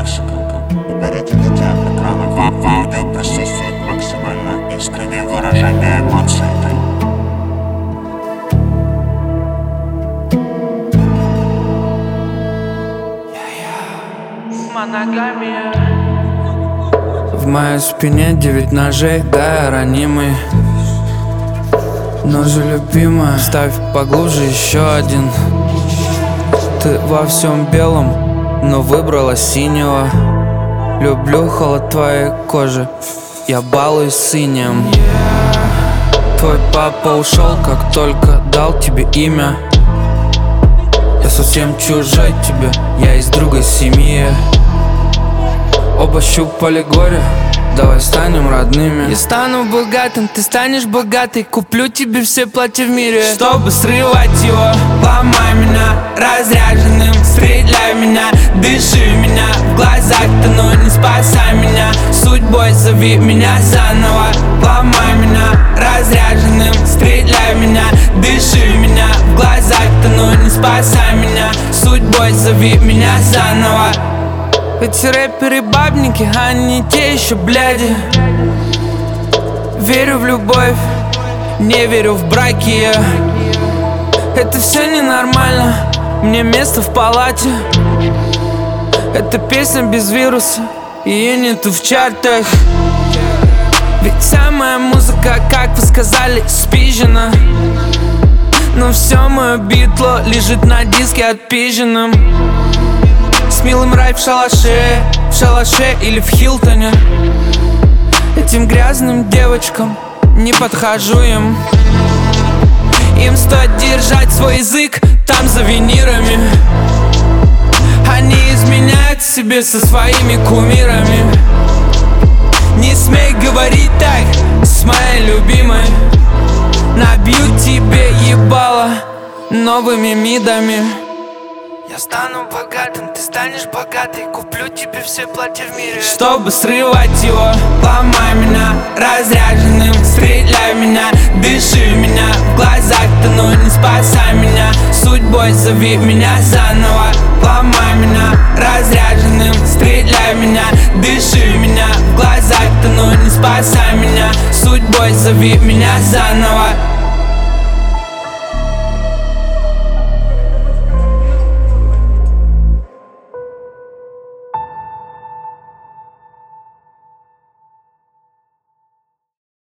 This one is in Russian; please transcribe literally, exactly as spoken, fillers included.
дальше. Уберите детей от экрана. В, в аудио присутствует максимально искреннее выражение эмоций. Моногамия. В моей спине девять ножей, да, я ранимый. Но же любимая, ставь поглубже еще один. Ты во всем белом, но выбрала синего. Люблю холод твоей кожи, я балуюсь синим. Твой папа ушел, как только дал тебе имя. Я совсем чужой тебе, я из другой семьи. Оба щупали горе, давай станем родными. Я стану богатым, ты станешь богатой. Куплю тебе все платья в мире, чтобы срывать его. Ломай меня разряженным, стреляй в меня, дыши в меня, в глазах тону, не спасай меня. Судьбой зови меня заново. Ломай меня разряженным, стреляй в меня, дыши в меня, в глазах тону, не спасай меня. Судьбой зови меня заново. Эти рэперы бабники, они не те еще бляди. Верю в любовь, не верю в браки. Это все ненормально, мне место в палате. Это песня без вируса, ее нету в чартах. Ведь вся моя музыка, как вы сказали, спизжена. Но все мое битло лежит на диске отпизженном. С милым рай в шалаше, в шалаше или в Хилтоне. Этим грязным девочкам не подхожу им. Им стоит держать свой язык там за винирами. Они изменяют себе со своими кумирами. Не смей говорить так с моей любимой. Набью тебе ебало новыми мидами. Я стану богатым, ты станешь богатой. Куплю тебе все платья в мире, чтобы срывать его. Ломай меня разряженным, стреляй в меня, дыши в меня, в глазах тону, не спасай меня. Судьбой зови меня заново. Ломай меня разряженным, стреляй в меня, дыши в меня, в глазах тону, не спасай меня. Судьбой зови меня заново.